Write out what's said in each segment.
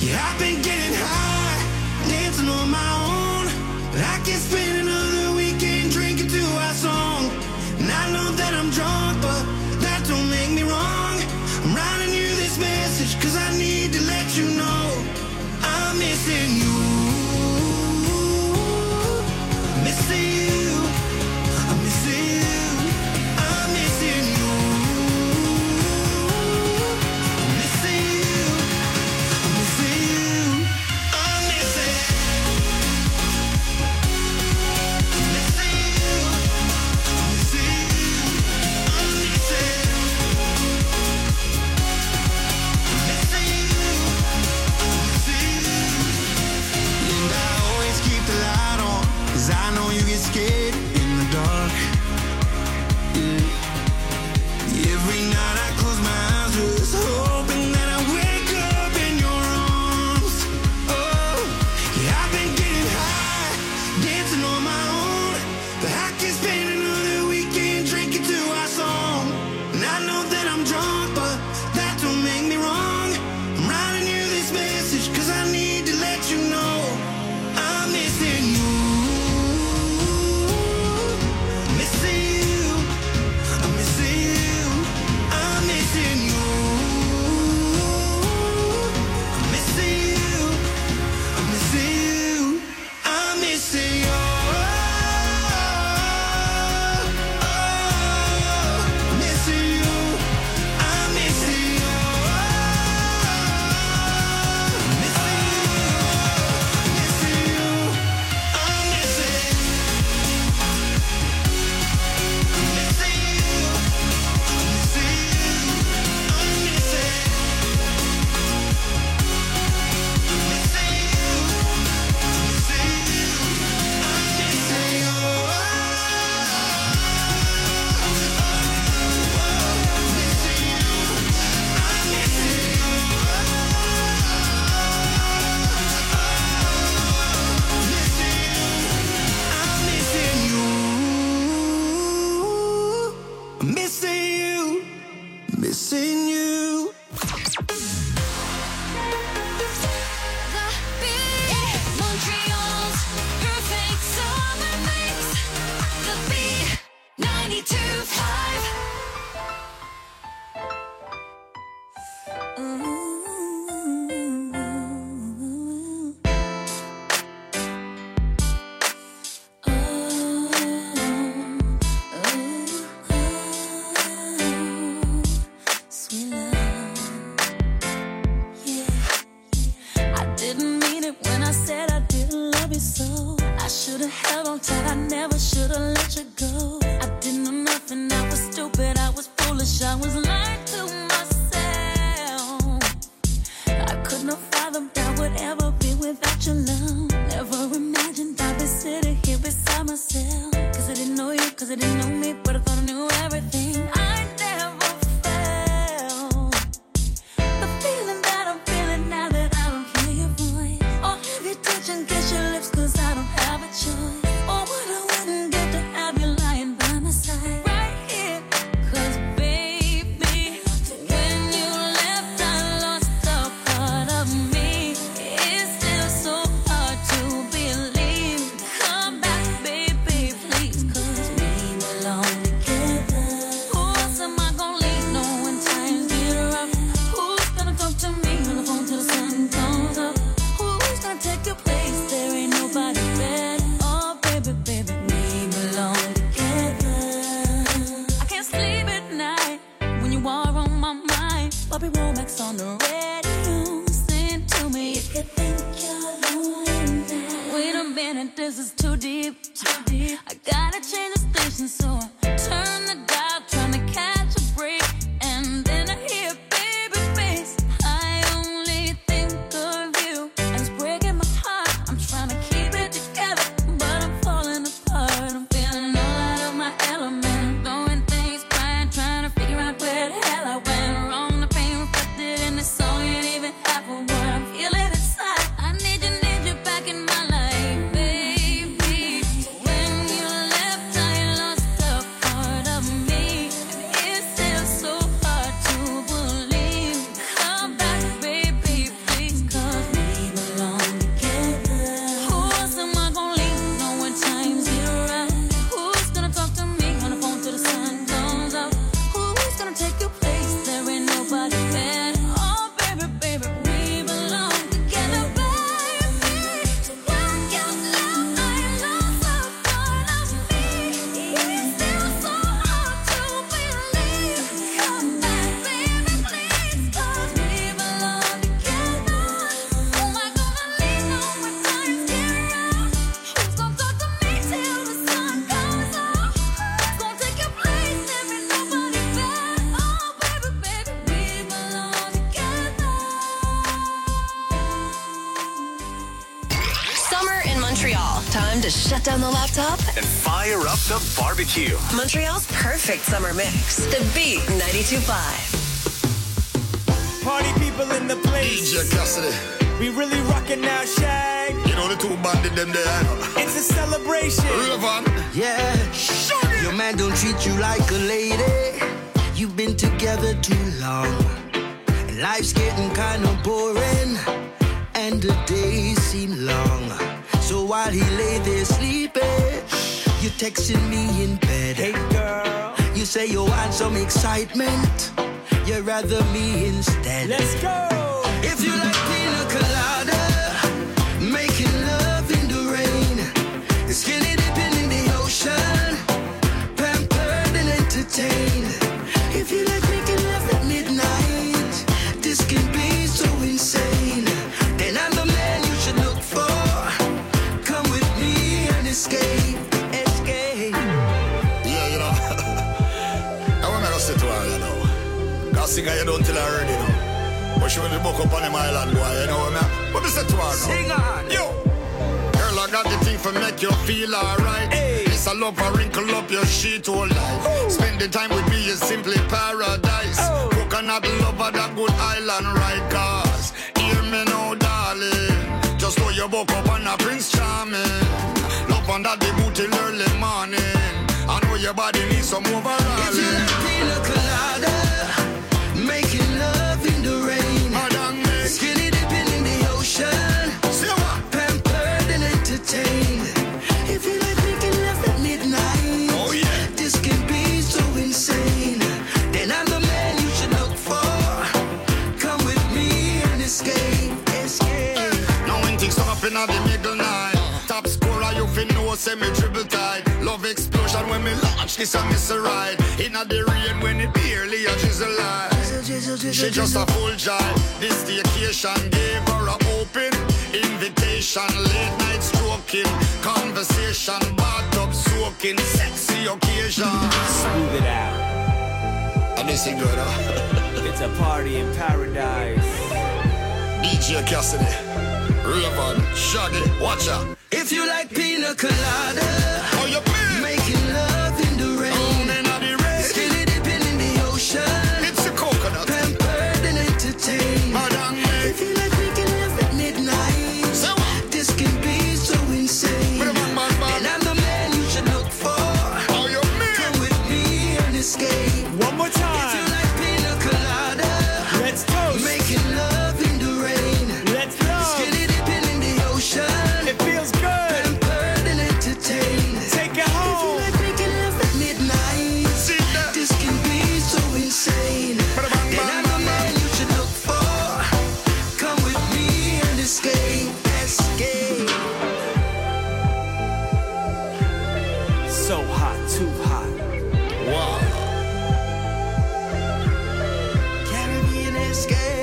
Yeah, I've been getting high, dancing on my own. But I can't spend another weekend drinking to our song. And I know that I'm drunk, but that don't make me wrong. I'm writing you this message, cause I need to let you know I'm missing you. Missing you. I'm missing you. I'm missing you. I'm missing you. I'm missing you. I'm missing. I'm missing you. I'm missing you. I'm missing. I'm missing you. I'm missing you. And I always keep the light on, cause I know you get scared in the dark. Yeah. Every night I close my eyes, just hoping that I wake up in your arms. Oh, yeah, I've been getting high, dancing on my own. But I can't spend another weekend drinking to our song. And I know that I'm drunk, but that don't make me wrong. I'm writing you this message, cause I need to let you know I'm missing you. Missing you. I'm missing you. I'm missing you. I'm missing you. I'm missing you. I'm missing you. Missing you. I'm missing you. Missing you. I'm missing. I'm missing you. I'm missing you. I'm missing. I'm missing you. I'm missing you. I'm missing you. Missing you, missing you. The beat, Montreal's perfect summer mix. The beat, 92.5. Sweet love, yeah. I didn't mean it when I said I didn't love you so. I should've held on tight, I never should've let you go. I didn't know nothing, I was stupid, I was foolish, I was lying to myself. I could not fathom that would ever be without your love. Never imagined I'd be sitting here beside myself. Cause I didn't know you, cause I didn't know me, but I thought I knew everything. I never felt the feeling that I'm feeling now that I don't hear your voice. Or have you touch and kiss your lips, cause I don't have a choice. Or what I wouldn't give to have you lying by my side right here. Cause baby, when you left I lost a part of me. It's still so hard to believe. Come back baby, please, cause we belong together. Who else am I gonna leave no when times get rough? Who's gonna talk to me on the phone till the sun comes up? Who's gonna take your place? There ain't nobody better. Oh baby, baby, we belong together. I can't sleep at night when you are on my mind. Bobby Womack's on the radio, sing to me if you think you're lonely now. Wait a minute, this is too deep, too deep. I gotta change the station, so I turn the dial, trying to catch a break. And then I hear baby face. I only think of you, and it's breaking my heart. I'm trying to keep it together, but I'm falling apart. I'm feeling all out of my element, throwing things, trying to figure out where the hell I went wrong. The pain reflected in the song ain't even half of what I'm feeling inside. I need you back in my life, baby. When you left, I lost a part of me. Montreal. Time to shut down the laptop and fire up the barbecue. Montreal's perfect summer mix. The Beat 92.5. Party people in the place. DJ Cassidy. We really rockin' now, Shag. You know the two bandit them there. It's a celebration. Relevant. Yeah. Your man don't treat you like a lady. You've been together too long. And life's getting kind of boring. And the days seem long. So while he lay there sleeping, you texting me in bed. Hey girl. You say you want some excitement. You'd rather me instead. Let's go. If you like pina colada, making love in the rain, skinny dipping in the ocean, pampered and entertained. If you like making love at midnight, this can be so insane. Then I'm the man you should look for. Come with me and escape, escape. Yeah, you know. I want to sit to her, you know. Cause singer you don't tell her already, you know. But she will book up on them island, boy, you know what I mean? But me say to her now. Sing on. Yo. Girl, I got the thing for make you feel alright. Hey. It's a love for wrinkle up your sheet all life. Oh. Spending time with me is simply paradise. Oh. Coconut lover, that good island right. Cause hear me now, darling. Just know you woke up on a Prince Charming. Love under the boot till early morning. I know your body needs some overall. If you like pina colada, making love in the rain, skinny dipping in the ocean, pampered and entertained. If you like making love at midnight, oh yeah, this can be so insane. Then I'm the man you should look for. Come with me and escape, escape. Now when things come up in the middle night, top scorer you fin know semi dribble tight. Love explosion when me launch this a miss a ride. Inna the rain when it barely a drizzle light. She just a full jive. This vacation gave her a open invitation. Late night stroking, conversation, bathtub soaking, sexy occasion. Smooth it out. And this is good, huh? It's a party in paradise. DJ Cassidy, Raven, Shaggy, watch out. If you like pina colada, oh, you mean? making love in the rain, skinny dipping in the ocean, it's a coconut, pampered and entertained. Madame. If you like making love at midnight, this can be so insane. Then I'm the man you should look for. Oh, you mean? Come with me and escape. One more time. If you like pina colada, let's toast. making love in the rain, let's love. Skinny dipping in the ocean, it feels good. Pampered and entertained. Take it home. If you like making love at midnight, this can be so insane. Then I'm the man you should look for. Come with me and escape, escape. So hot, too hot. Wow. Caribbean escape.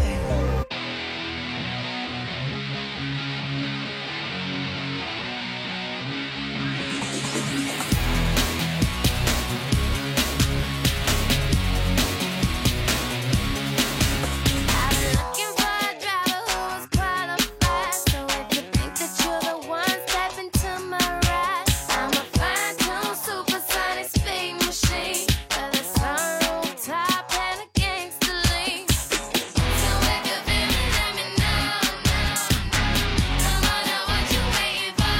Looking for a driver who is qualified. So if you think that you're the one, step into my ride. I'm a fine-tuned supersonic speed machine with a sunroof top and a gangster lean. So if you feel me, let me know. Come on, now what you waiting for?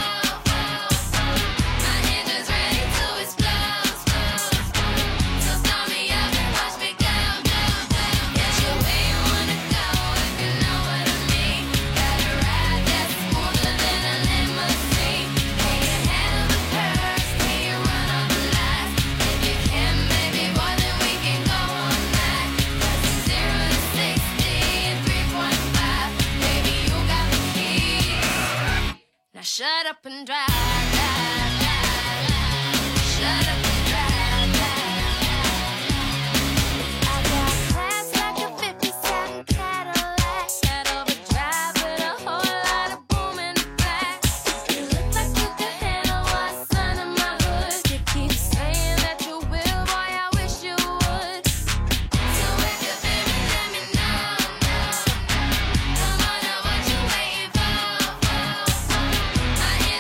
My engine's ready to explode. So start me up and watch me go, go, go. Get you where you wanna go if you know what I mean. Got a ride that's smoother than a limousine. Can you handle the curves? Can you run all the lights? If you can, baby boy, then we can go all night. 'Cause it's 0 to 60 in 3.5. Baby, you got the keys. Now shut up and drive, drive, drive, drive. Shut up and drive, drive, drive. I got class like a 57 Cadillac. That overdrive with a whole lot of boom in the back. You look like you could handle what's under my hood. You keep saying that you will, boy, I wish you would. So if you feel me, let me know. Come on, now what you waiting for? My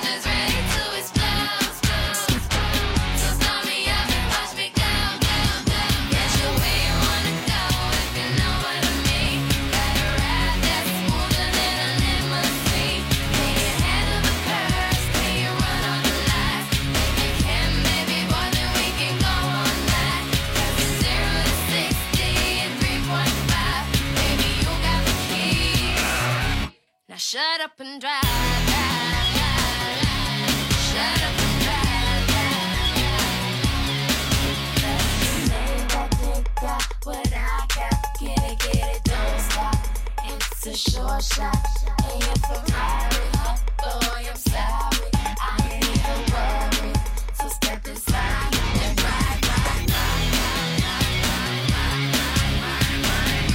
shut up and drive, drive, drive. Shut up and drive, drive, drive. What I got, get it, don't stop. It's a short shot, and you're Ferrari. Boy, I'm sorry, I ain't even worried. So step inside and ride, ride, ride, ride, ride, ride, ride, ride,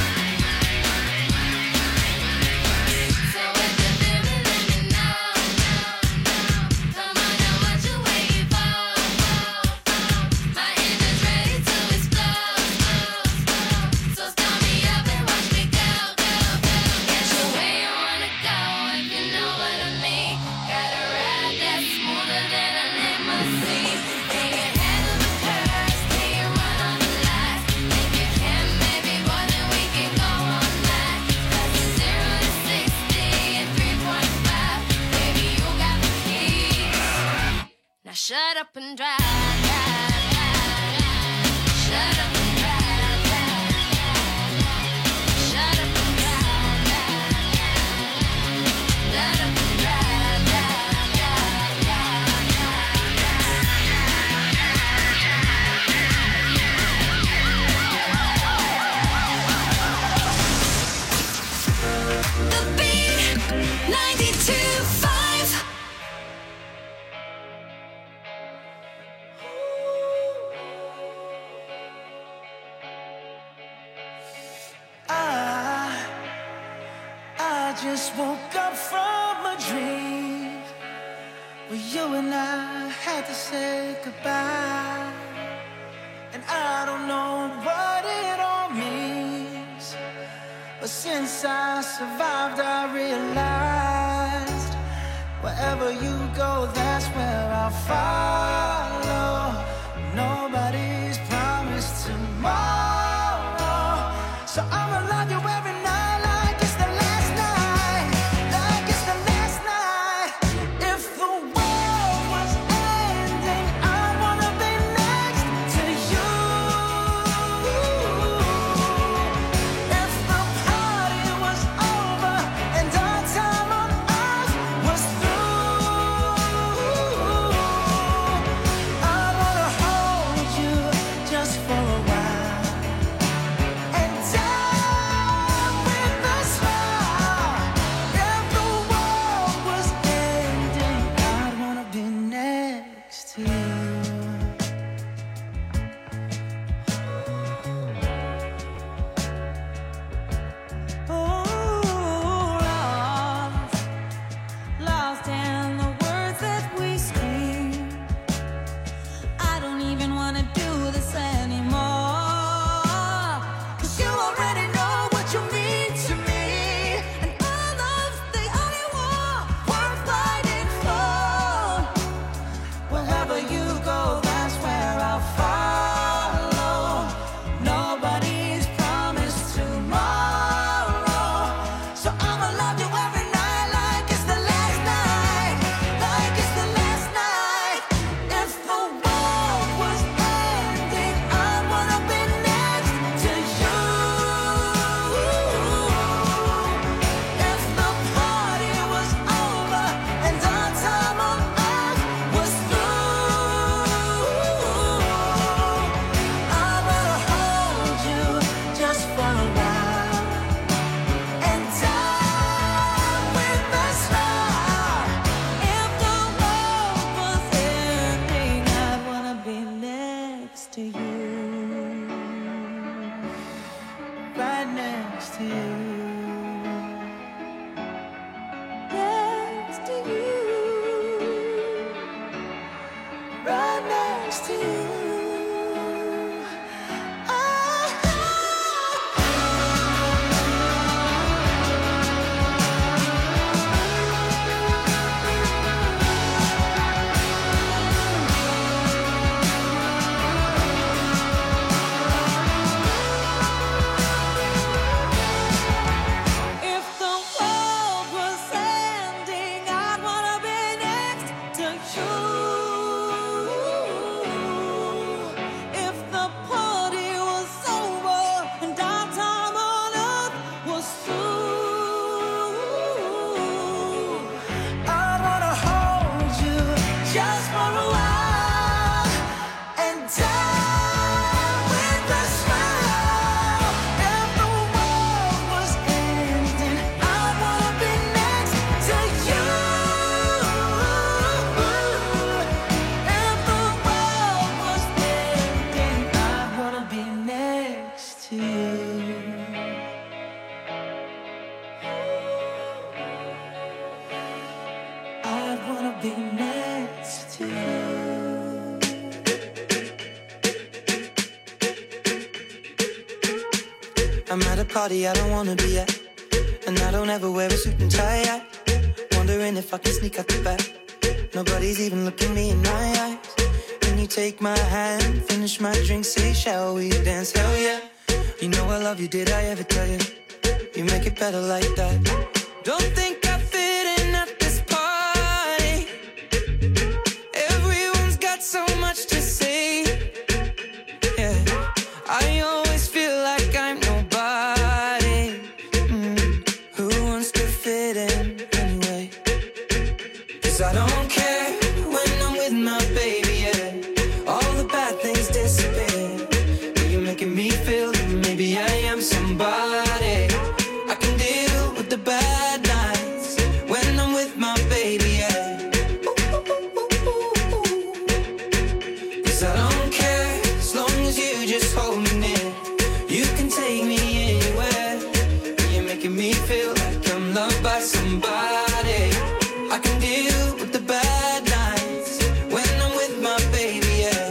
ride. So if you're feeling, let me know. Come on, know what you waiting for. My engine's ready to explode. So start me up and watch me go, go, go. Get you where you wanna go, if you know what I mean. Got a ride that's smoother than a limousine. Take your head to the curves, till you run on the lights. If you can, maybe boy, then we can go all night. 'Cause it's 0 to 60 in 3.5. Baby, you got the keys. Now shut up and drive, drive, drive, drive. Shut up and drive, drive, drive. Shut up and drive, drive, drive. Shut up and drive, drive, drive, drive. The Beat 92.5. I just woke up from a dream where you and I had to say goodbye. And I don't know what it all means, but since I survived, I realized wherever you go, that's where I'll follow. Nobody's promised tomorrow, so I'ma love you every night like it's the last night, like it's the last night. If the world was ending, I wanna be next to you. If the party was over and our time on earth was through, I be next to you. I'm at a party I don't wanna be at, and I don't ever wear a suit and tie yet. Wondering if I can sneak out the back. Nobody's even looking me in my eyes. Can you take my hand, finish my drink, say shall we dance? Hell yeah. You know I love you, did I ever tell you? You make it better like that. Don't think I fit in at this party. Everyone's got so much to say. Yeah, I always feel like I'm nobody. Who wants to fit in anyway? 'Cause I don't care when I'm with my baby, yeah. All the bad things disappear. You're making me feel that maybe I am somebody. I can deal with the bad nights when I'm with my baby, yeah. 'Cause I don't care as long as you just hold me near. You can take me anywhere. You're making me feel like I'm loved by somebody. I can deal with the bad nights when I'm with my baby, yeah.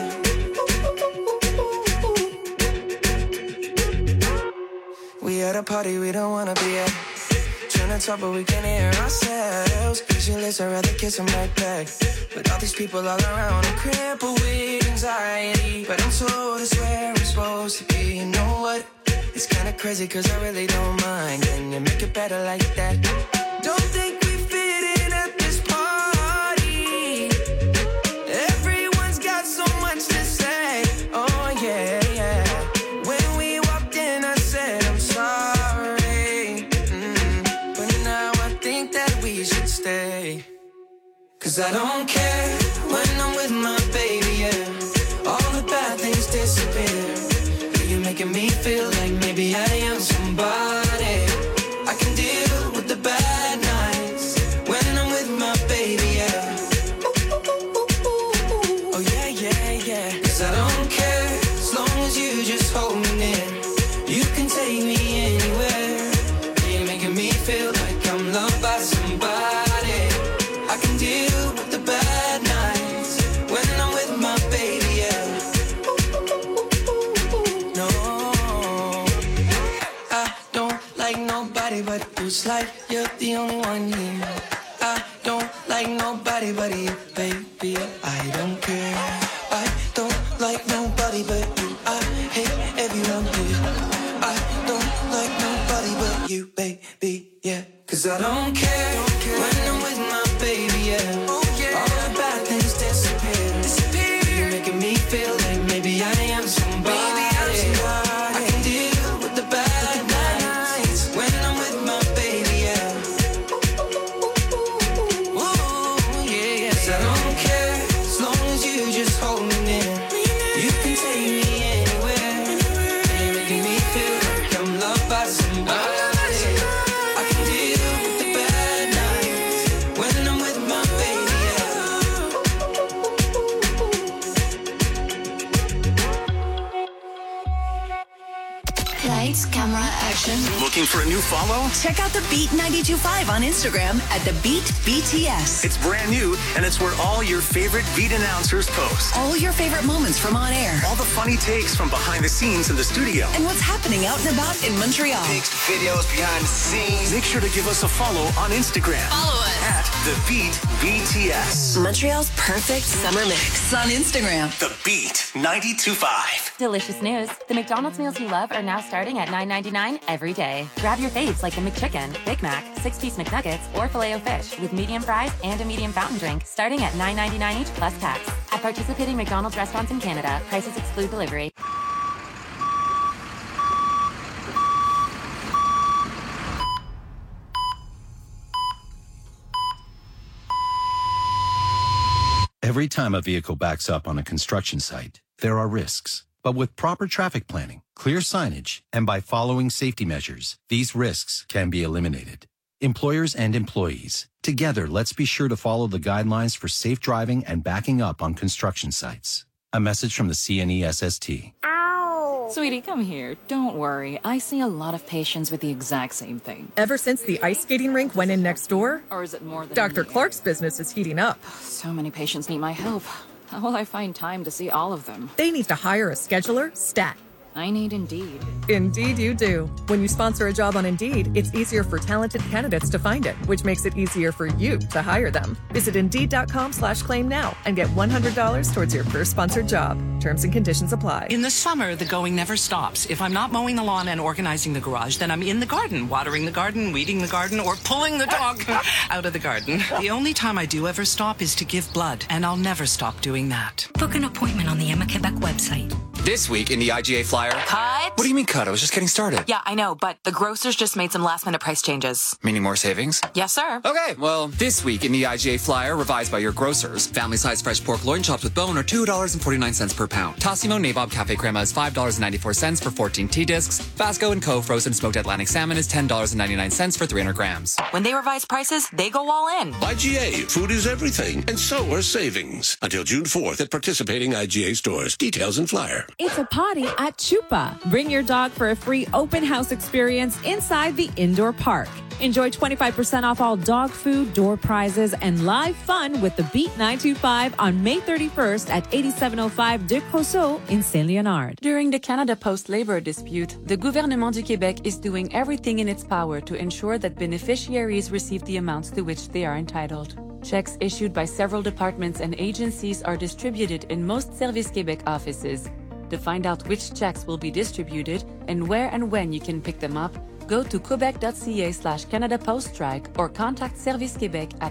We at a party we don't wanna be at. Trying to talk but we can't hear ourselves. Pictureless, I'd rather kiss them right back. But all these people all around, I'm crippled with anxiety. But I'm told it's where I'm supposed to be. You know what? It's kinda crazy 'cause I really don't mind. Can you make it better like that? Don't think we fit in at this party. Everyone's got so much to say. Oh yeah, yeah. When we walked in I said I'm sorry. But now I think that we should stay. 'Cause I don't care when I'm with my baby, yeah. All the bad things disappear. You're making me feel like maybe I am somebody. I can deal with the bad nights when I'm with my baby, yeah. Oh yeah, yeah, yeah. 'Cause I don't care as long as you just hold me near. You can take me anywhere. You're making me feel like I'm loved by somebody. I can deal with the bad nights when I'm with my baby, yeah. No, I don't like nobody but you. It's like you're the only one here. I don't like nobody but you, baby. I don't care. I don't like nobody but you. I hate everyone here. I don't like nobody but you, baby, yeah. 'Cause I don't care when I'm with my baby, yeah. All the bad things disappear. You're making me feel like maybe I am somebody. I can deal with the bad nights when I'm with my baby, yeah. Ooh, yeah, yeah. 'Cause I don't care as long as you just hold me near. You can take me anywhere. You're making me feel like I'm loved by somebody. I can deal with the bad nights when I'm with my baby, yeah. Lights, camera, action. Looking for a new follow? Check out the Beat 92.5 on Instagram at the Beat BTS. It's brand new, and it's where all your favorite Beat announcers post. All your favorite moments from on air. All the funny takes from behind the scenes in the studio. And what's happening out and about in Montreal. Videos behind the scenes. Make sure to give us a follow on Instagram. Follow us. At the Beat BTS. Montreal's perfect summer mix on Instagram. The Beat 92.5. Delicious news. The McDonald's meals you love are now starting at $9.99 every day. Grab your faves like the McChicken, Big Mac, 6-piece McNuggets, or Filet-O-Fish with medium fries and a medium fountain drink starting at $9.99 each plus tax. At participating McDonald's restaurants in Canada, prices exclude delivery. Every time a vehicle backs up on a construction site, there are risks. But with proper traffic planning, clear signage, and by following safety measures, these risks can be eliminated. Employers and employees, together, let's be sure to follow the guidelines for safe driving and backing up on construction sites. A message from the CNESST. Ow! Sweetie, come here. Don't worry. I see a lot of patients with the exact same thing. Ever since the ice skating rink went in next door? Or is it more than Dr. Clark's business is heating up. So many patients need my help. How will I find time to see all of them? They need to hire a scheduler, stat. I need Indeed. Indeed you do. When you sponsor a job on Indeed, it's easier for talented candidates to find it, which makes it easier for you to hire them. Visit Indeed.com/claim now and get $100 towards your first sponsored job. Terms and conditions apply. In the summer, the going never stops. If I'm not mowing the lawn and organizing the garage, then I'm in the garden, watering the garden, weeding the garden, or pulling the dog out of the garden. The only time I do ever stop is to give blood, and I'll never stop doing that. Book an appointment on the Emma Quebec website. This week in the IGA flyer. Cut? What do you mean cut? I was just getting started. Yeah, I know, but the grocers just made some last-minute price changes. Meaning more savings? Yes, sir. Okay, well, this week in the IGA flyer, revised by your grocers, family-sized fresh pork loin chops with bone are $2.49 per pound. Tassimo Nabob Cafe Crema is $5.94 for 14 tea discs. Vasco & Co. frozen smoked Atlantic salmon is $10.99 for 300 grams. When they revise prices, they go all in. IGA, food is everything, and so are savings. Until June 4th at participating IGA stores. Details and flyer. It's a party at Chupa. Bring your dog for a free open house experience inside the indoor park. Enjoy 25% off all dog food, door prizes, and live fun with the Beat 925 on May 31st at 8705 de Croceau in Saint-Léonard. During the Canada Post labor dispute, the Gouvernement du Québec is doing everything in its power to ensure that beneficiaries receive the amounts to which they are entitled. Checks issued by several departments and agencies are distributed in most Service Québec offices. To find out which checks will be distributed and where and when you can pick them up, go to quebec.ca/Canada Post Strike or contact Service Québec at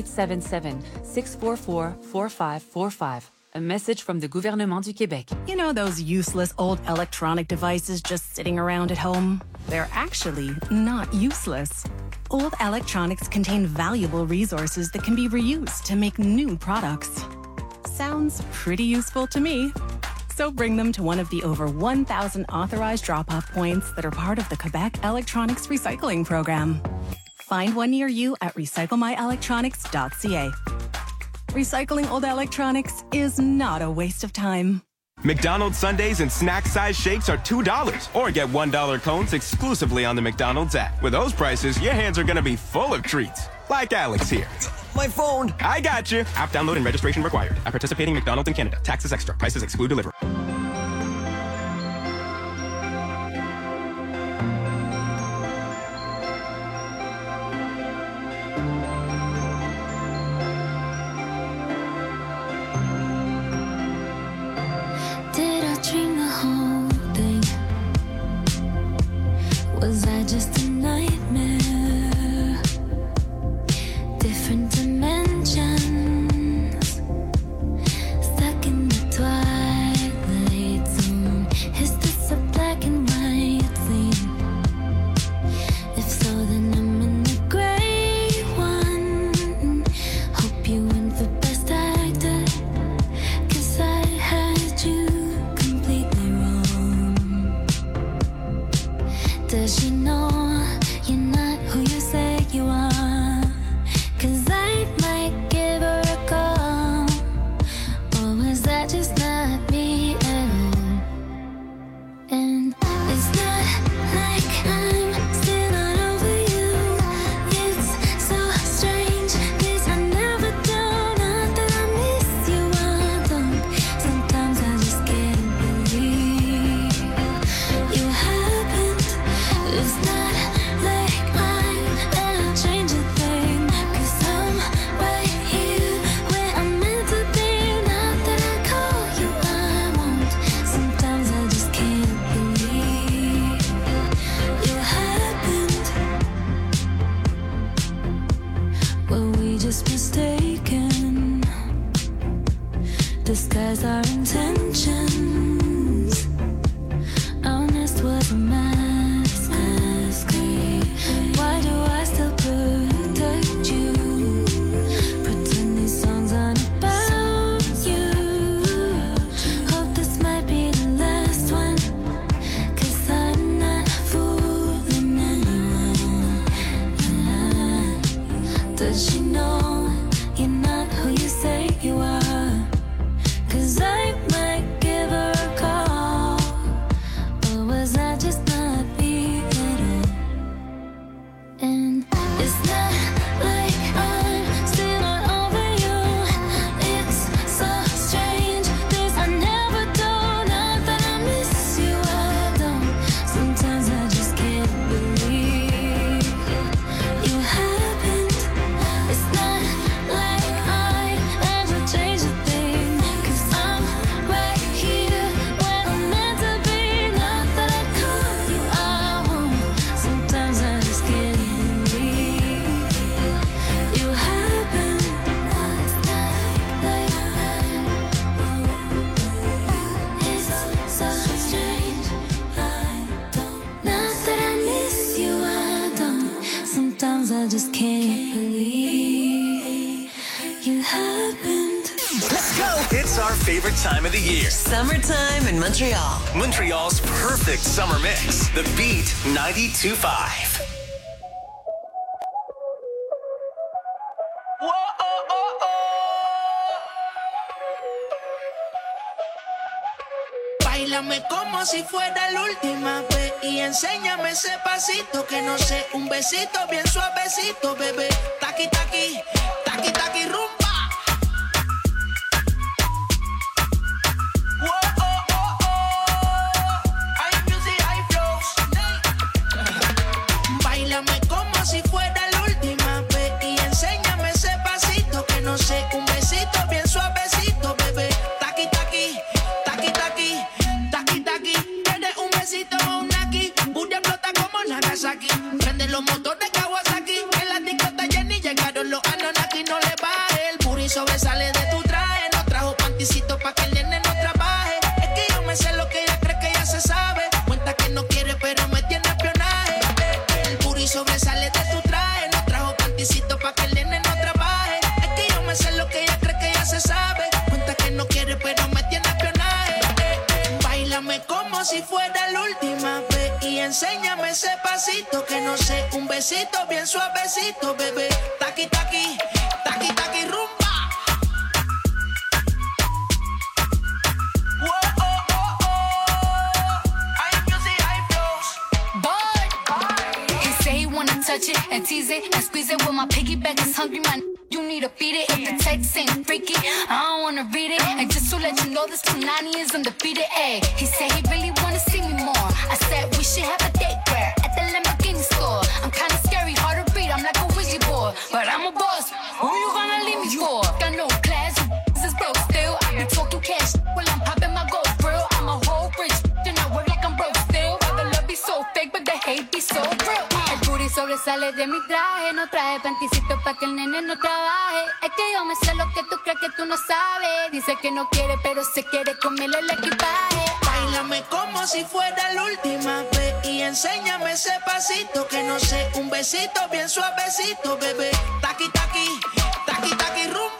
1-877-644-4545. A message from the Gouvernement du Québec. You know those useless old electronic devices just sitting around at home? They're actually not useless. Old electronics contain valuable resources that can be reused to make new products. Sounds pretty useful to me. So bring them to one of the over 1,000 authorized drop-off points that are part of the Quebec Electronics Recycling Program. Find one near you at recyclemyelectronics.ca. Recycling old electronics is not a waste of time. McDonald's Sundays and snack-size shakes are $2, or get $1 cones exclusively on the McDonald's app. With those prices, your hands are going to be full of treats. Like Alex here. My phone. I got you. App download and registration required. At participating McDonald's in Canada. Taxes extra. Prices exclude delivery. Did I dream the whole thing? Was I just a nightmare? Different dimensions, stuck in the twilight zone. Is this a black and white scene? If so, then I'm in the gray one. Hope you went for best actor, 'cause I had you completely wrong. Does she know you're not who you say you are? 'Cause I might give her a call. Or was that just not me at all? And it's not like I'm still not over you. It's so strange, 'cause I never do. Not that I miss you, I don't. Sometimes I just can't believe you happened. It's not like I'm gonna change a thing, 'cause I'm right here where I'm meant to be. Not that I call you, I won't. Sometimes I just can't believe you happened. Were we just mistaken? Disguise our intentions. Our nest was a mask. Why do I still protect you? Pretend these songs aren't about you. Hope this might be the last one, 'cause I'm not fooling anyone. Does she know you're not who you say you are? 'Cause I might give her a call. It's not like I'm still not over you. It's so strange. This I never do. Not that I miss you, I don't. Sometimes I just can't believe you happened. It's not like I ever changed a thing. 'Cause I'm right here where I'm meant to be. Not that I caught you out. Sometimes I just can't believe you happened. It's not like it's so strange. I don't. Not that I miss you, I don't. Sometimes I just can't believe you happened. Let's go! It's our favorite time of the year. Summertime in Montreal. Montreal's perfect summer mix. The Beat 92.5. Báilame como si fuera la última vez y enséñame ese pasito que no sé, un besito bien suavecito, bebé. Taqui, taqui, taqui, taqui, rumba. Báilame como si fuera la última vez y enséñame ese pasito que no sé, un besito bien suavecito, bebé. Taqui, taqui, taqui, taqui, taqui, taqui. Tienes un besito o un aquí, booty explota como Nagasaki. Prende los motores Kawasaki, en la disco está llena y llegaron los Anunnaki. No le baje, el booty sobresale de tu traje. No trajo panticito pa' que el nene no trabaje. Es que yo me sé lo que ella cree que ya se sabe. Cuenta que no quiere pero me tiene espionaje. El booty sobresale de tu traje. No trajo panticito pa' que el nene no trabaje. Es que yo me sé lo que ella cree que ya se sabe. Cuenta que no quiere pero me tiene espionaje. Báilame como si fuera la última vez y enséñame ese pasito que no sé, un besito bien suavecito, bebé. Taqui, taqui, taqui, taqui, rumba. He say he wanna touch it and tease it and squeeze it. When my piggyback is hungry, man, you need to feed it. If the text ain't freaky, I don't wanna read it. And just to let you know, this Punani is undefeated. Ay, he said he really wanna see me more. I said we should have a date where at the Lamborghini store. I'm kinda scary, hard to read. I'm like a Ouija board, but I'm a boss. Who you gonna leave me for? Got no class, you is broke still. I be talking cash while I'm popping my gold grill. I'm a whole rich and I work like I'm broke still. The love be so fake, but the hate be so real. El booty sobresale de mi traje. No traje panticito pa' que el nene no trabaje. Es que yo me sé lo que tú crees que tú no sabes. Dice que no quiere, pero se quiere comerle el equipaje. Báilame como si fuera la última vez y enséñame ese pasito que no sé, un besito bien suavecito, bebé. Taqui, taqui, taqui, taqui, rumba.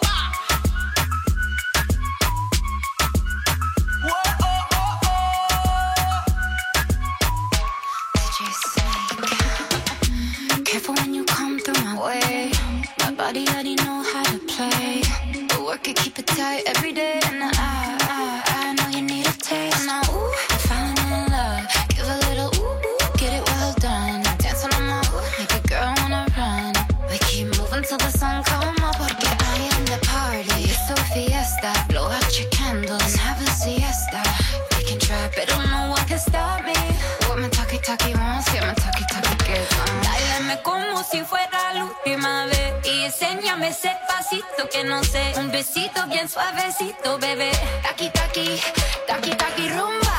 Careful when you come through my way. My body already know how to play. But work it, keep it tight every day. And I know you need a taste. Now, ooh, I'm falling in love. Give a little ooh, get it well done. Dancing on my ooh, make a girl wanna run. We keep moving till the sun come up. Porque I am the party. It's so fiesta. Blow out your candles and have a siesta. They can try, but no one can stop me. What my talkie wants, get my talkie gets on. Báilame como si fuera la última vez y enséñame ese pasito que no sé, un besito bien suavecito, bebé. Taqui, taqui, taqui, taqui, rumba.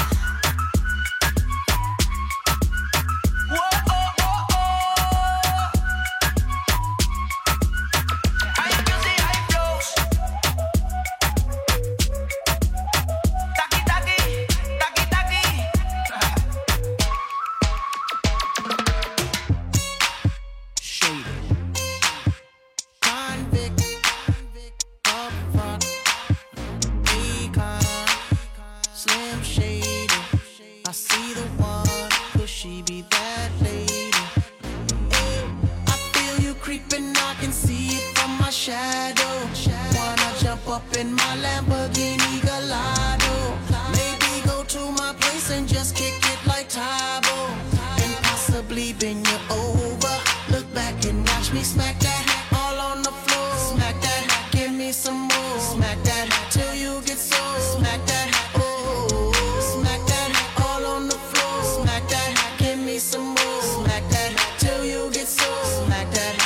Up in my Lamborghini Gallardo. Maybe go to my place and just kick it like Tybo. And possibly bend you over. Look back and me smack that all on the floor. Smack that, give me some more. Smack that till you get sore. Smack that, oh, smack that all on the floor. Smack that, give me some more. Smack that till you get sore. Smack that,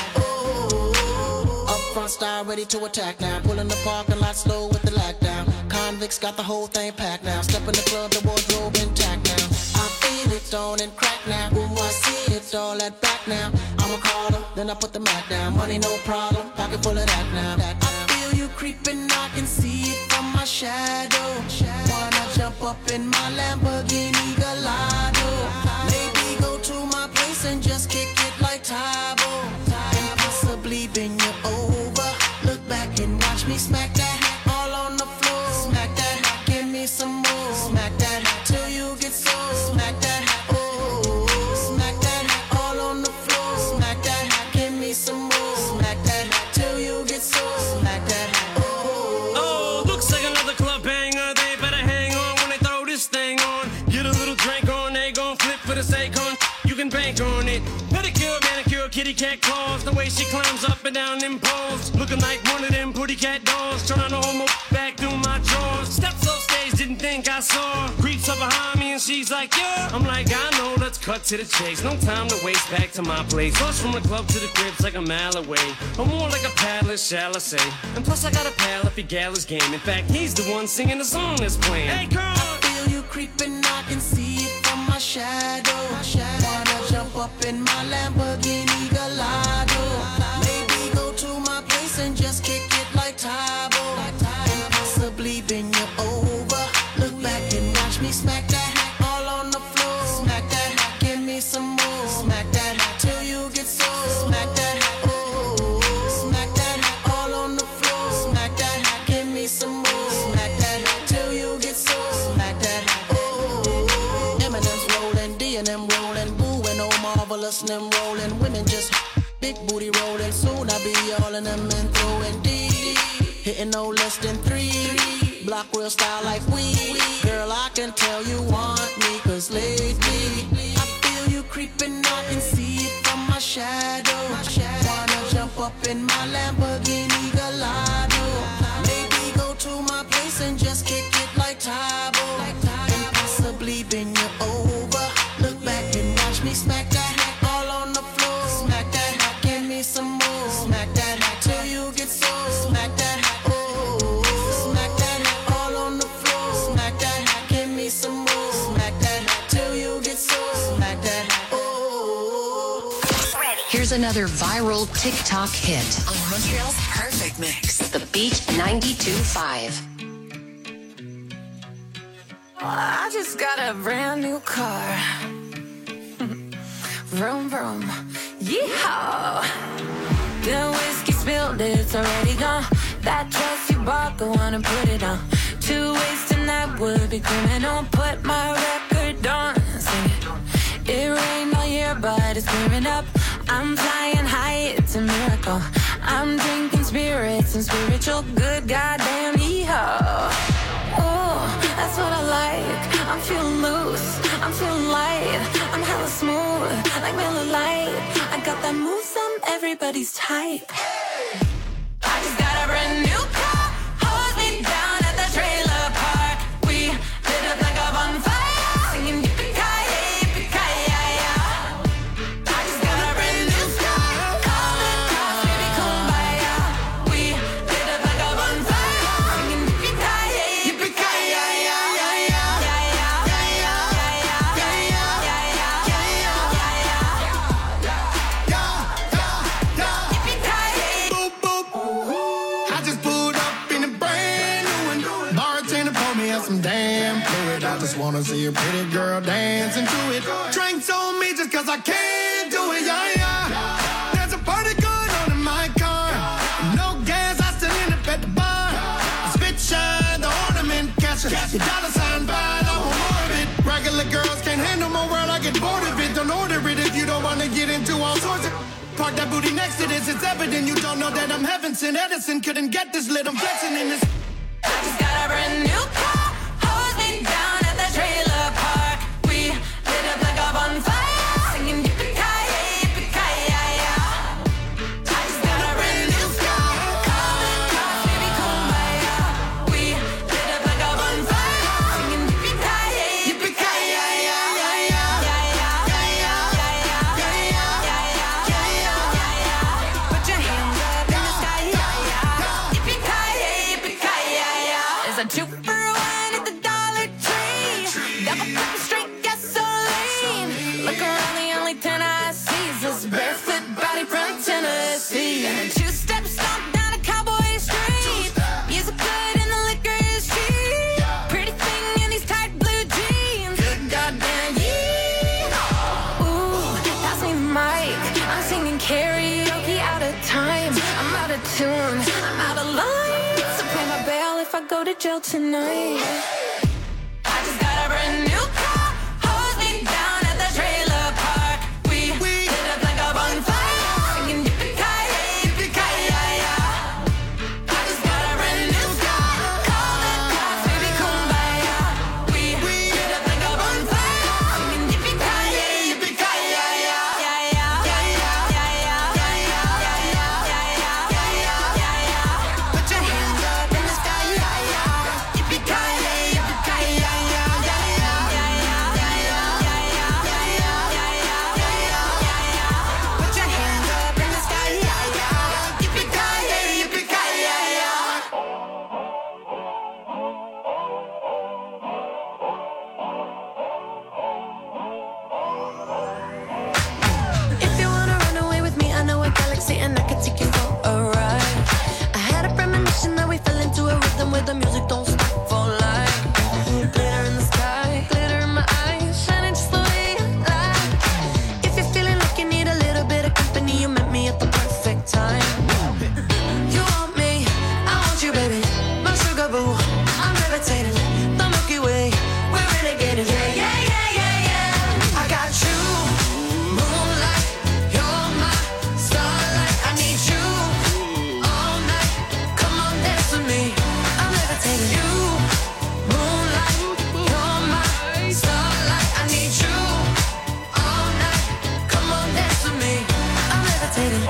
oh. Up front style, ready to attack now. Pulling the parking lot slow with the lag down. Convicts got the whole thing packed now. Step in the club, the wardrobe intact now. I feel it on and crack now. Ooh, I see it all at back now. I'm a caller, then I put the Mac down. Money no problem, pocket full of that now. I feel you creeping, I can see it from my shadow. Wanna jump up in my Lamborghini Gallardo? Maybe go to my place and just kick it like Tybo. And possibly bend you over. Look back and watch me smack that all on the floor. Smack that, give me some more. Smack that till you get sore. Smack that, oh, smack that all on the floor. Smack that, give me some more. Smack that till you get sore. Smack that, oh. Oh, looks like another club banger. They better hang on when they throw this thing on. Get a little drink on, they gon' flip for the Akon. You can bank on it. Pedicure, manicure, kitty cat claws. The way she climbs up and down them poles. Looking like one of them pretty cat dolls. Trying to hold my back through my drawers. Steps off stage, didn't think I saw. Creeps up behind me and she's like, yeah. I'm like, I know, let's cut to the chase. No time to waste, back to my place. Rush from the club to the crib's like a mile away. Or more like a palace, shall I say. And plus I got a pal if he gal his game. In fact, he's the one singing the song that's playing. Hey girl! I feel you creeping, I can see it from my shadow. Wanna jump up in my Lamborghini Gallardo? Maybe go to my place and just kick it like Tybo. And possibly bend you over. Look back and watch me smack that all on the floor. Smack that, give me some more. Smack that till you get sore. Smack that, oh, smack that all on the floor. Smack that, give me some more. Smack that till you get sore. Smack that, oh. Eminem's rolling, D&M rolling, Boo and Oh Marvelous and them rolling. Women just big booty rolling. Soon I be all in them and throwing D. Hitting no less than 3. Block real style like we. Girl, I can tell you want me, cause lately I feel you creeping, I can see it from my shadow. Wanna jump up in my Lamborghini Gallardo? Maybe go to my place and just kick it like Tybo. And possibly bend you over. Look back and watch me smack that all on the floor. Smack that, give me some more. Smack that till you get sore. Smack that, oh, smack that all on the floor. Smack that, give me some more. Smack that till you get sore. Smack that, oh. Here's another viral TikTok hit on Montreal's Perfect Mix. The Beat 92.5. I just got a brand new car. Vroom, vroom. Yeehaw. The whiskey spilled, it's already gone. That dress you bought, go on and put it on. 2 ways tonight would be criminal. Put my record on, sing it. It rained all year, but it's clearing up. I'm flying high, it's a miracle. I'm drinking spirits and spiritual. Good goddamn, yeehaw. Oh, that's what I like. I'm feeling loose, I'm feeling light. I'm hella smooth, like Miller Lite. I got that move, some everybody's type. I just got a brand new car. Hold me down at the trailer park. We lit up like a bonfire, singing yippee-ki-yay, yippee-ki-yay-yay. I just got a brand new car. Come across, baby, kumbaya. We lit up like a bonfire, singing yippee-ki-yay, yippee-ki-yay-yay. Some damn fluid. I just wanna see a pretty girl dancing to it. Drinks on me just cause I can't do it, yeah, yeah. There's a party going on in my car. No gas, I still end up at the bar. I spit shine, the ornament catcher. Your dollar sign fine, I want more of it. Regular girls can't handle my world, I get bored of it. Don't order it if you don't wanna get into all sorts of. Park that booty next to this, it's evident you don't know that I'm heaven sent. Edison couldn't get this lit, I'm flexing in this. I just got a brand new car. Hold me down at the trailer park. We lit up like a bonfire, singing yippee-ki-yay, yippee-ki-yay-yay. tune. I'm out of line, so pay my bail if I go to jail tonight. I just got a brand new car, hold me down at the trailer park. We lit up like a bonfire, singing yippee-ki-yay, yippee-ki-yay-ya. I just got a brand new car, call the cops, baby, kumbaya. We lit up like a bonfire, singing yippee-ki-yay, yippee-ki-yay-ya. Put your hands up in the sky, yippee-ki-yay, yippee-ki-yay-ya. Put your hands up in the sky, yippee-ki-yay, yippee-ki-yay-ya. If you wanna run away with me, I know a galaxy and I can take you for a ride. I had a premonition that we fell into a rhythm where the music don't stop for life. Glitter in the sky, glitter in my eyes, shining just the way you like. If you're feeling like you need a little bit of company, you met me at the perfect time. You want me, I want you, baby, my sugar boo. I'm levitating, the Milky Way, we're renegading. Yeah, yeah, yeah, yeah, yeah. I got you, moonlight, you're my starlight. I need you all night. Come on, dance with me. I'm levitating. You, moonlight, you're my starlight. I need you all night. Come on, dance with me. I'm levitating.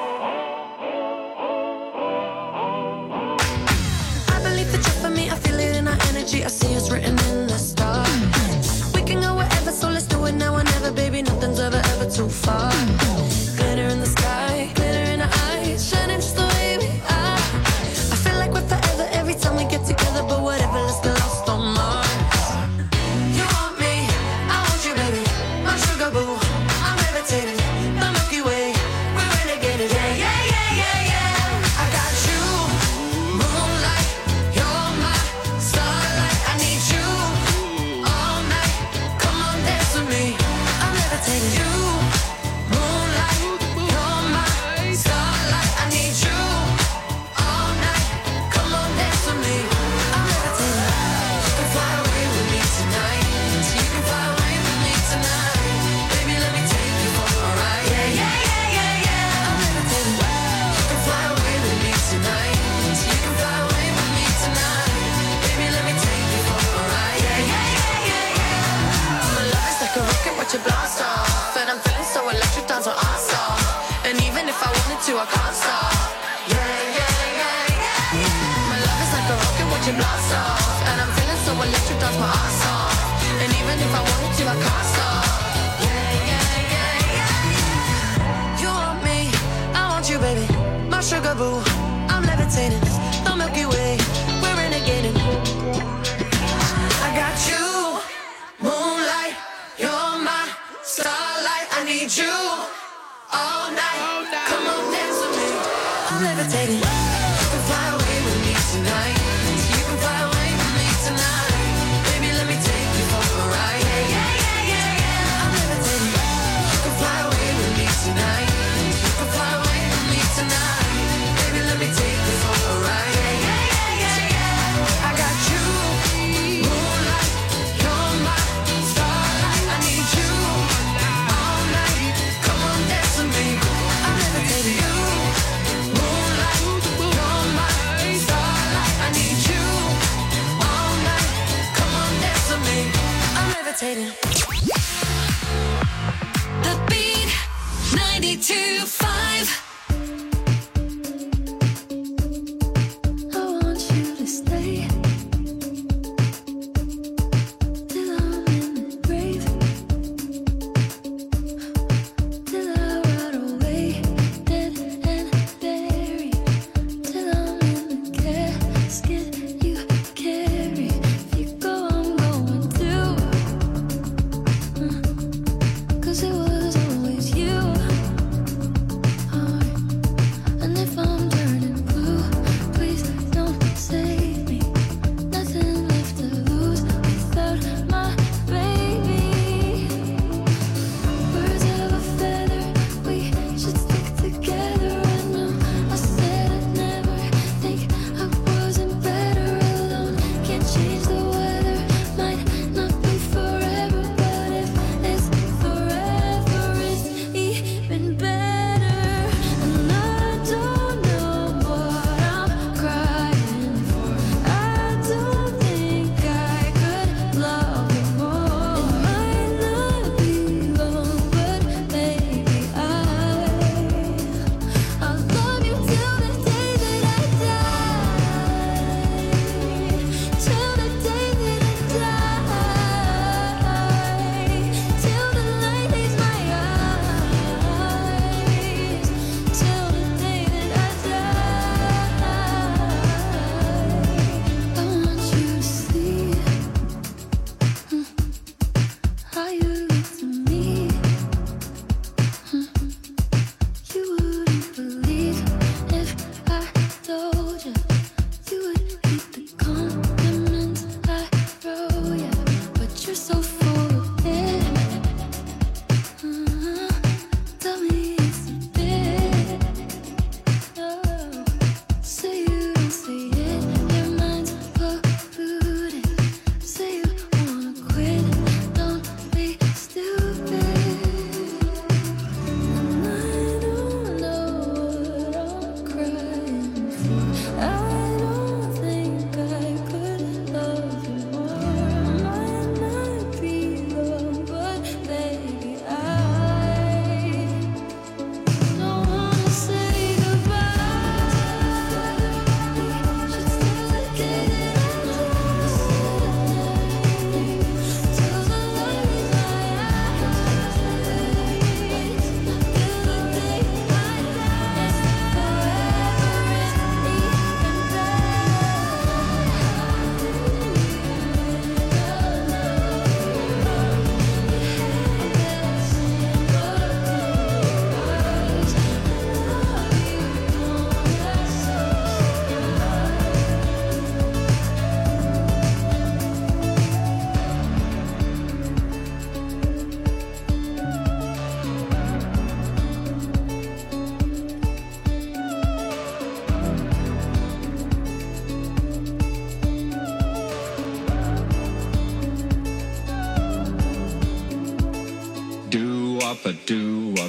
I believe that you're for me. I feel it in our energy. I see it's written in the stars. We can go wherever, so let's do it now or never, baby. Nothing's ever too far. Glitter in the sky, glitter in our eyes, shining just the way we are. I feel like we're forever every time we get together, but whatever, let's get lost on Mars. You want me, I want you, baby, my sugar boo. I'm levitating, the Milky Way, we're renegading. Yeah, yeah, yeah, yeah, yeah. I got you, moonlight, you're my starlight. I need you all night. Come on, dance with me. I'm levitating. You, moonlight, you're my starlight. I need you all night. Come on, dance with me. I'm levitating. You can fly away with me tonight. You can fly away with me tonight. Baby, let me take you for a ride. Yeah, yeah, yeah, yeah, yeah. I'm levitating. You can fly away with me tonight. You can fly away with me tonight. Baby, let me take you for a ride. Yeah, yeah, yeah, yeah, yeah. My love is like a rocket, watch it blast off. And I'm feeling so electric, dance on our song. And even if I wanted to, I can't stop. Yeah, yeah, yeah, yeah. My love is like a rocket, watch it blast off. And I'm feeling so electric, dance my ass off. And even if I wanted to, I can't stop. Yeah, yeah, yeah, yeah. You want me, I want you, baby, my sugar boo. I'm levitating, the Milky Way, we're renegading. I got you, moonlight, you're my starlight. I need you all night. Come on, dance with me. I'm levitating. You can fly away with me tonight. You can fly away with me tonight. Baby, let me take you for a ride. Yeah, yeah, yeah, yeah, yeah. I'm levitating. You can fly away with me tonight. You can fly away with me tonight. Baby, let me take you for a ride. Yeah, yeah, yeah, yeah, yeah. I got you, moonlight, you're my starlight. I need you all night. Come on, dance with me. I'm levitating. You, moonlight, you're my starlight. I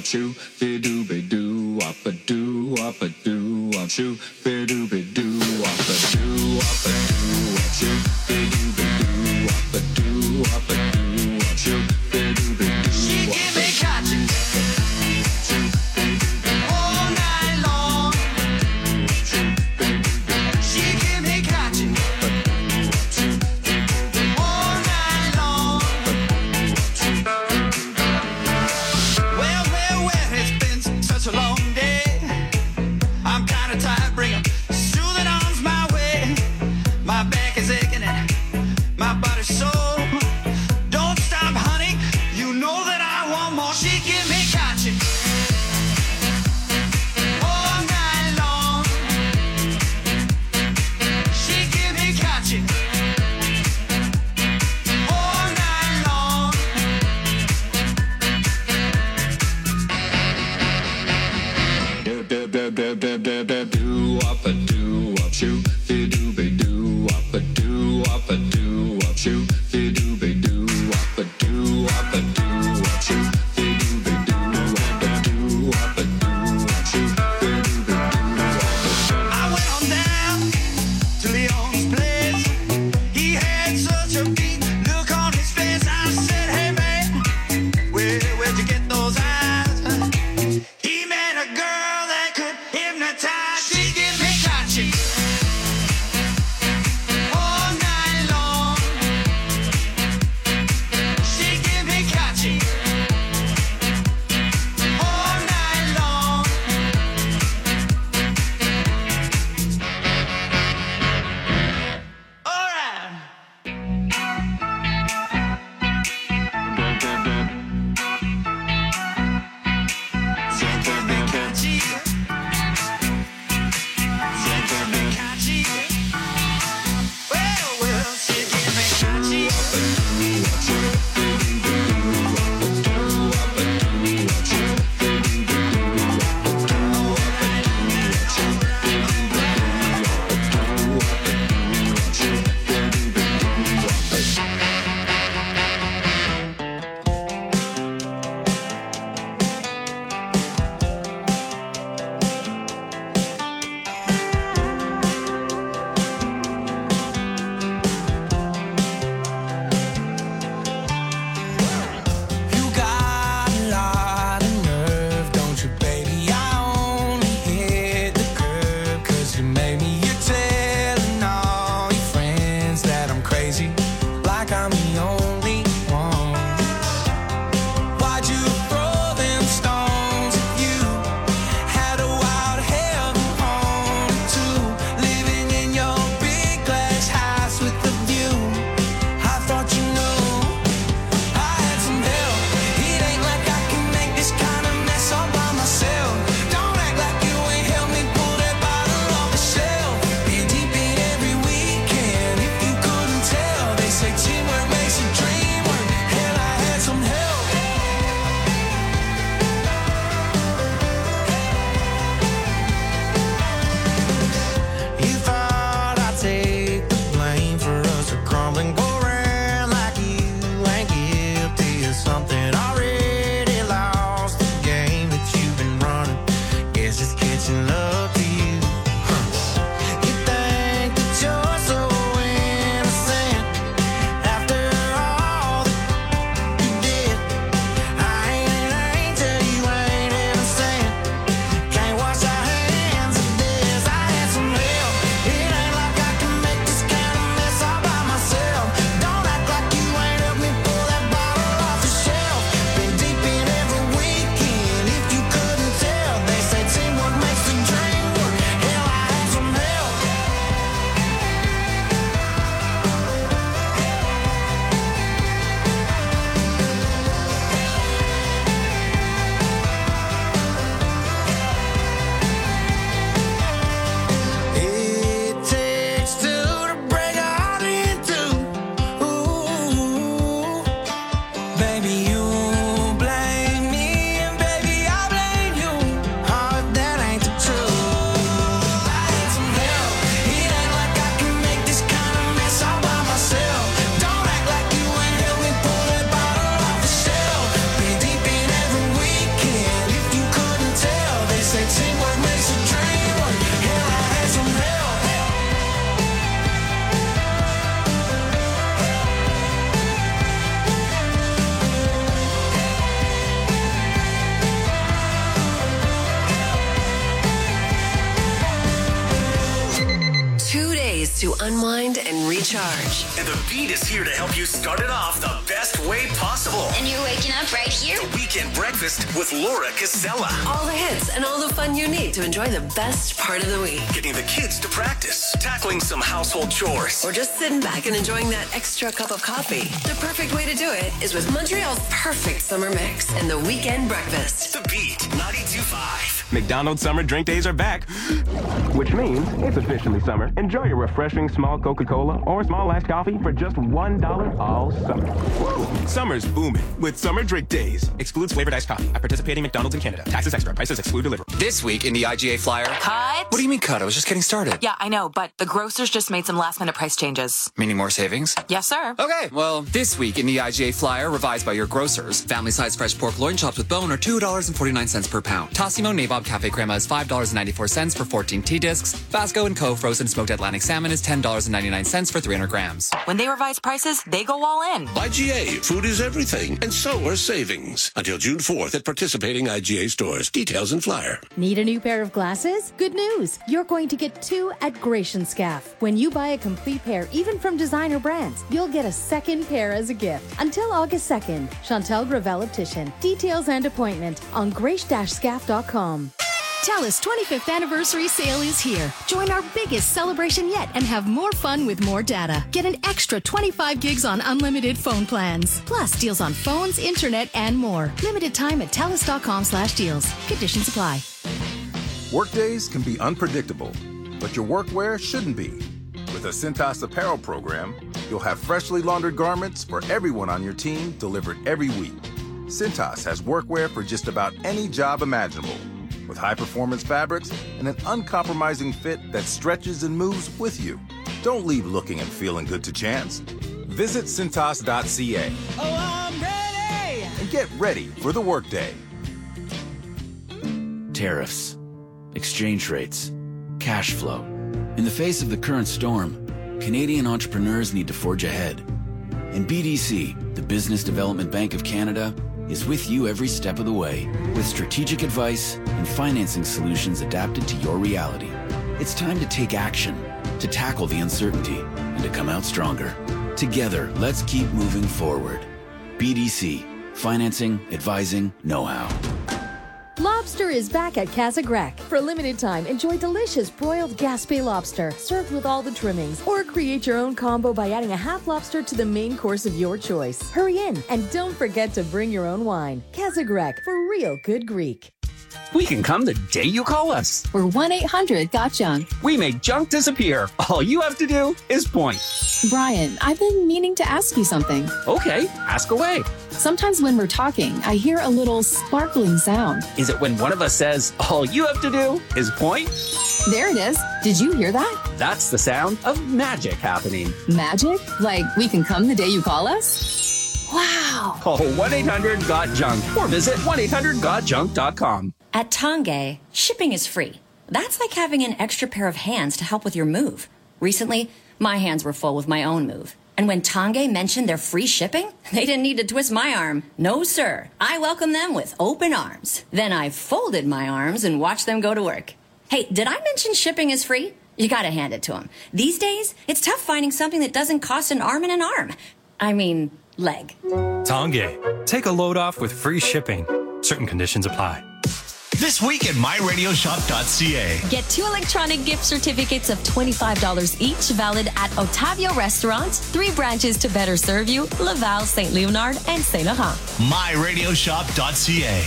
shoo, be doo be doo, up a doo, up a doo, up shoo, be doo be doo, up a doo, up a doo, up shoo, be doo be doo, up a doo, up a doo, up shoo, be doo be doo. She give me catching all night long. She give me catching all night long. Well, it's been such a long day. I'm kinda tired, bring 'em soothing arms my way. My back is aching and my body's sore. Don't stop, honey, you know that I want more. She give me catching all night long. She give me catching all night long. Do do do do do do do do up a do up shoo, be do be do up a do up a do up shoo, be do be do up a do up a do up shoo, be do be do up a do up a do up shoo, be do be do. I went on down to Leon's place. He had such a beat look on his face. I said, hey man, where'd you get those eyes? He met a girl that could hypnotize. She give me catching all night long. She give me catching all night long. All right. She give me catching. She give me catching. Well, she give me catching. You got a lot of nerve, don't you, baby? I only hit the curb 'cause you made me. You're telling all your friends that I'm crazy, like I'm the only one. Why'd you throw them stones if you had a wild heaven on too? Living in your big glass house with the view. I thought you knew I had some help. It ain't like I can make this kind of mess all by myself. Don't act like you ain't helped me pull that bottle off the shelf. Been deep in every weekend, if you couldn't tell. They say teamwork makes the dream work. Hell, I had some help. You thought I'd take the blame for us to crumble and go around like you ain't guilty of something already lost. The game that you've been running, guess it's catching up to you. You think that you're so innocent after all that you did. I ain't an angel, you ain't innocent. Can't wash our hands of this. I had some help. It ain't like I can make this kind of mess all by myself. Don't act like you ain't helped me pull that bottle off the shelf. Been deep in every weekend, if you couldn't tell. They say teamwork makes the dream work. say teamwork makes the dream work. Here I had some help. 2 days to unwind and recharge. And the Beat is here to help you start it off the best way possible. And you're waking up right here? The Weekend Breakfast with Laura Casella. All the hits and all the fun you need to enjoy the best part of the week. Getting the kids to practice, tackling some household chores, or just sitting back and enjoying that extra cup of coffee. The perfect way to do it is with Montreal's perfect summer mix and the Weekend Breakfast. The Beat 92.5. McDonald's summer drink days are back, which means it's officially summer. Enjoy your refreshing small Coca-Cola or small iced coffee for just $1 all summer. Woo! Summer's booming with summer drink days. Excludes flavored iced coffee at participating McDonald's in Canada. Taxes extra. Prices exclude delivery. This week in the IGA Flyer. Cut. What do you mean cut? I was just getting started. Yeah, I know, but the grocers just made some last-minute price changes. Meaning more savings? Yes, sir. Okay, well, this week in the IGA Flyer, revised by your grocers, family-sized fresh pork loin chops with bone are $2.49 per pound. Tassimo Nabob Cafe Crema is $5.94 for 14 tea discs. Vasco & Co. frozen smoked Atlantic salmon is $10.99 for 300 grams. When they revise prices, they go all in. IGA, food is everything, and so are savings. Until June 4th at participating IGA stores. Details and flyer. Need a new pair of glasses? Good news! You're going to get 2 at Gratian Scaff. When you buy a complete pair, even from designer brands, you'll get a second pair as a gift. Until August 2nd, Chantel Gravel Optician. Details and appointment on grace-scaff.com. TELUS 25th anniversary sale is here. Join our biggest celebration yet and have more fun with more data. Get an extra 25 gigs on unlimited phone plans. Plus deals on phones, internet, and more. Limited time at TELUS.com/deals. Conditions apply. Workdays can be unpredictable, but your workwear shouldn't be. With a Cintas apparel program, you'll have freshly laundered garments for everyone on your team delivered every week. Cintas has workwear for just about any job imaginable, with high-performance fabrics and an uncompromising fit that stretches and moves with you. Don't leave looking and feeling good to chance. Visit Cintas.ca. Oh, I'm ready! And get ready for the workday. Tariffs, exchange rates, cash flow. In the face of the current storm, Canadian entrepreneurs need to forge ahead. And BDC, the Business Development Bank of Canada, is with you every step of the way with strategic advice and financing solutions adapted to your reality. It's time to take action, to tackle the uncertainty, and to come out stronger. Together, let's keep moving forward. BDC, financing, advising, know-how. Lobster is back at Casa Grec. For a limited time, enjoy delicious broiled Gaspé lobster served with all the trimmings. Or create your own combo by adding a half lobster to the main course of your choice. Hurry in and don't forget to bring your own wine. Casa Grec, for real good Greek. We can come the day you call us. We're 1-800-GOT-JUNK. We make junk disappear. All you have to do is point. Brian, I've been meaning to ask you something. Okay, ask away. Sometimes when we're talking, I hear a little sparkling sound. Is it when one of us says, all you have to do is point? There it is. Did you hear that? That's the sound of magic happening. Magic? Like we can come the day you call us? Wow. Call 1-800-GOT-JUNK or visit 1-800-GOT-JUNK.com. At Tange, shipping is free. That's like having an extra pair of hands to help with your move. Recently, my hands were full with my own move. And when Tange mentioned their free shipping, they didn't need to twist my arm. No, sir. I welcome them with open arms. Then I folded my arms and watched them go to work. Hey, did I mention shipping is free? You gotta hand it to them. These days, it's tough finding something that doesn't cost an arm and an arm. I mean, leg. Tange. Take a load off with free shipping. Certain conditions apply. This week at myradioshop.ca. Get 2 electronic gift certificates of $25 each, valid at Otavio Restaurants, 3 branches to better serve you: Laval, St. Leonard, and St. Laurent. myradioshop.ca.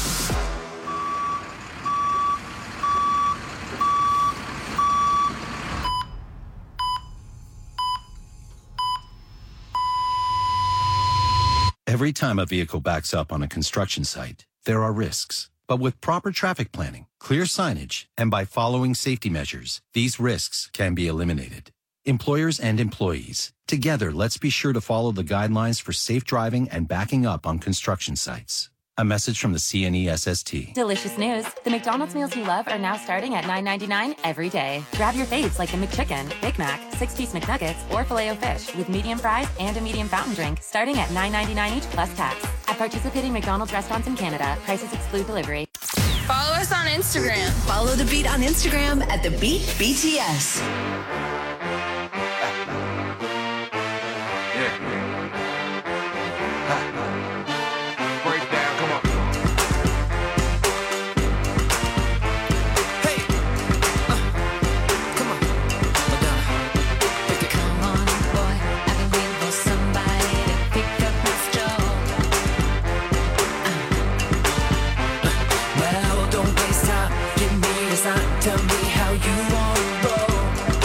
Every time a vehicle backs up on a construction site, there are risks. But with proper traffic planning, clear signage, and by following safety measures, these risks can be eliminated. Employers and employees, together, let's be sure to follow the guidelines for safe driving and backing up on construction sites. A message from the CNESST. Delicious news. The McDonald's meals you love are now starting at $9.99 every day. Grab your faves like the McChicken, Big Mac, 6-piece McNuggets, or Filet-O-Fish with medium fries and a medium fountain drink starting at $9.99 each plus tax. At participating McDonald's restaurants in Canada, prices exclude delivery. Follow us on Instagram. Follow The Beat on Instagram at The Beat BTS. Tell me how you wanna roll.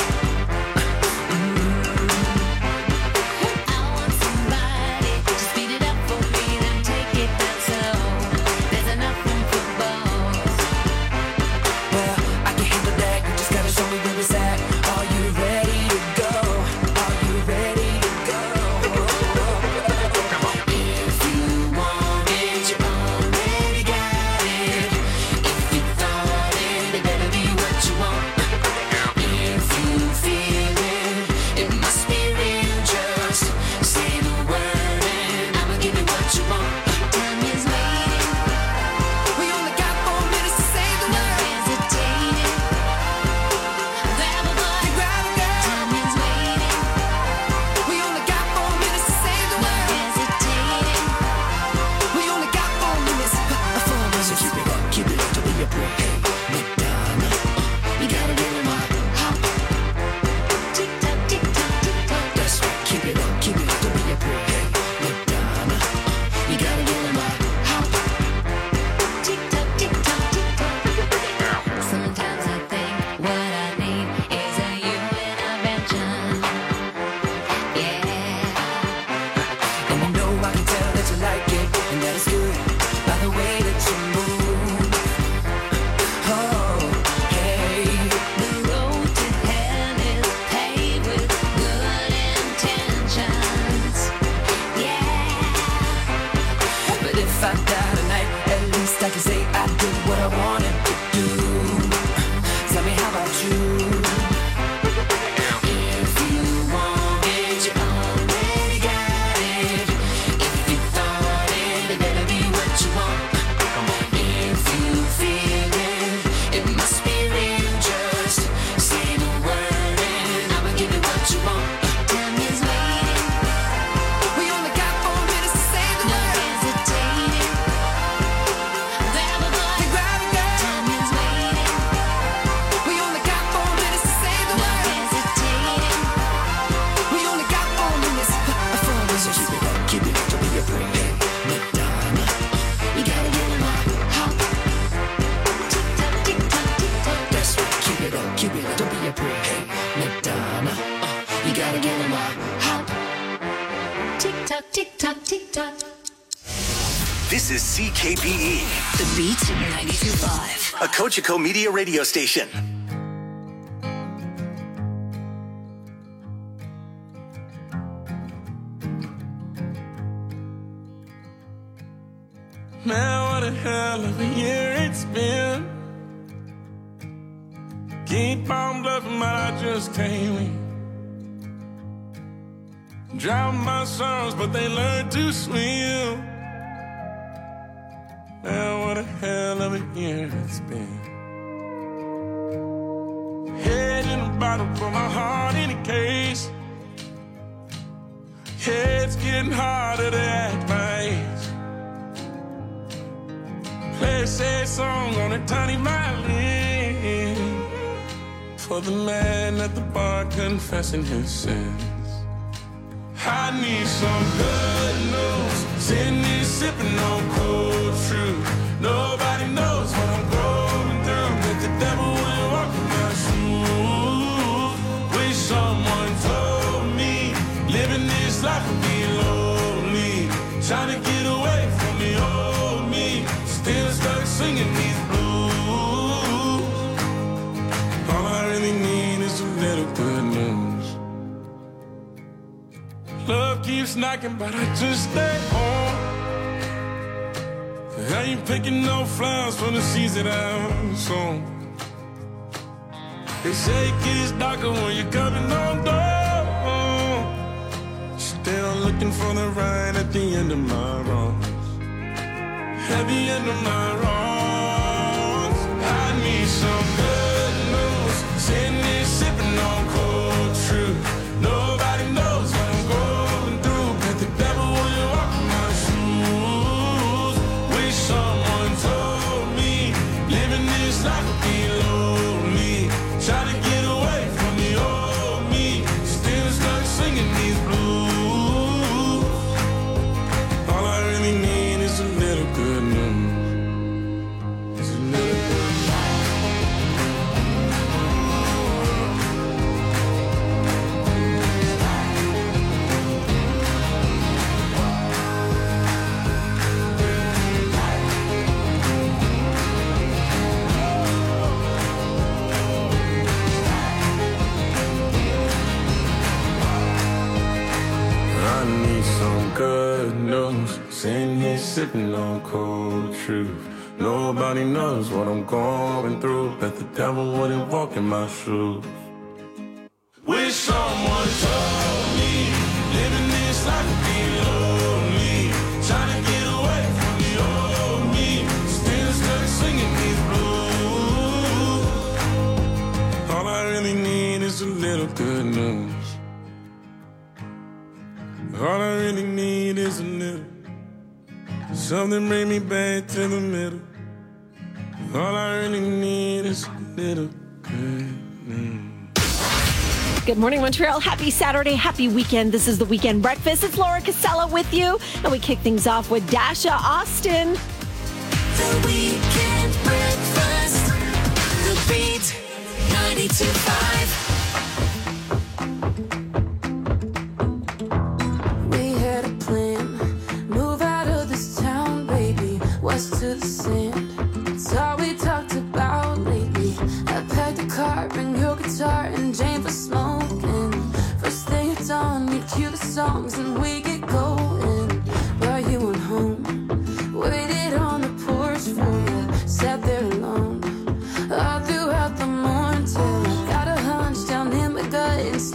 I want somebody to speed it up for me, then take it back slow. There's enough room for both. Well, I can handle that. You just gotta show me where it's at. Are you ready to go? Are you ready to go? Come on. If you want it, you already got it. If you thought it, it better be what you want. If you feel it, it must be real. Just say the word and I'ma give you what you want. Time is waiting. We only got 4 minutes to say the word. No hesitating. Grab a boy, grab a girl. Time is waiting. We only got 4 minutes to say the word. No hesitating. We only got 4 minutes. 4 minutes. So keep it up till we break. Hey, Madonna, you gotta get in my hop. Tick tock, tick tock, tick tock. That's right. Keep it up till we break. Hey, Madonna, you gotta get in my hop. Tick tock, tick tock, tick tock. Sometimes I think what I need is a you intervention. Yeah. And you know I can tell that you like it, and that is good by the way that you move. Oh, hey. The road to hell is paved with good intentions. Yeah. But if I die tonight, at least I can say I did what I wanted to do. Tell me, how about you? If you want it, you already got it. If you thought it, it better be what you want. If you feel it, it must be real. Just say the word and I'ma give you what you want. Time is waiting. We only got 4 minutes to say the word. No hesitating. Grab a boy, grab a girl. Time is waiting. We only got 4 minutes to say the word. No hesitating. We only got 4 minutes. 4 minutes. So keep it up till we break. Hey, Madonna, you gotta get in my hop. Tick tock, tick tock, tick tock. That's right. Keep it up till we break. Hey, Madonna, you gotta get in my hop. Tick tock, tick tock, tick tock. This is CKPE, The Beat 92.5. a Cogeco Media radio station. Man, what a hell of a year it's been. Keep on bluffing, but I just can't win. Drown my sorrows, but they learn to swim. Man, what a hell of a year it's been. Head in a bottle, put my heart in a case. Yeah, it's getting harder to act my age. Play a sad song on a tiny violin for the man at the bar confessing his sins. I need some good news. Sitting here sipping on cold fruit. Nobody knows what I'm going through. But the devil will walk in my shoes. Wish someone told me living this life would be lonely. Trying to get away from the old me. Still stuck singing these blues. All I really need is a little good news. Love keeps knocking, but I just stay home. I ain't picking no flowers from the seeds that I've sown. They say it gets darker when you're coming on down. Still looking for the right at the end of my wrongs. At the end of my wrongs, I need some good news. Sitting here sipping on cold truth. Nobody knows what I'm going through, but the devil wouldn't walk in my shoes. Wish someone told me living this life would be lonely. Try to get away from the old me, still stuck singing these blues. All I really need is a little good news. It's a little I need some good news. Sitting here sipping on cold truth. Nobody knows what I'm going through, but the devil wouldn't walk in my shoes. Wish someone told me living this life would be lonely. Trying to get away from the old me, still stuck singing these blues. All I really need is a little good news. All I really need is a little, something bring me back to the middle. All I really need is a little good news. Good morning, Montreal. Happy Saturday. Happy weekend. This is the Weekend Breakfast. It's Laura Casella with you. And we kick things off with Dasha Austin. The Weekend Breakfast. The Beat 92.5. To the sand, it's all we talked about lately. I packed the car, bring your guitar and Jane for smoking. First thing at dawn, we cue the songs and we get going.